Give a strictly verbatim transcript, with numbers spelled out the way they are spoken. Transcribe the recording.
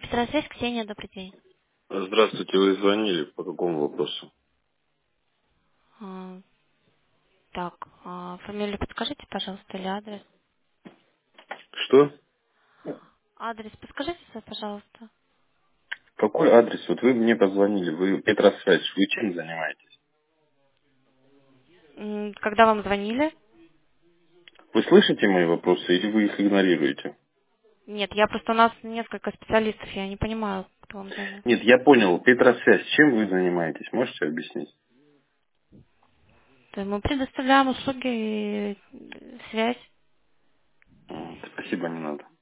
Здравствуйте, Ксения, добрый день. Здравствуйте, вы звонили по какому вопросу? А, так, а, фамилию подскажите, пожалуйста, или адрес? Что? Адрес подскажите свой, пожалуйста. Какой адрес? Вот вы мне позвонили, вы Петросвязь, вы чем занимаетесь? М, Когда вам звонили? Вы слышите мои вопросы или вы их игнорируете? Нет, я просто у нас несколько специалистов, я не понимаю, кто вам звонил. Нет, я понял, Петросвязь, чем вы занимаетесь? Можете объяснить? То есть мы предоставляем услуги, э, связь. М, Спасибо, не надо.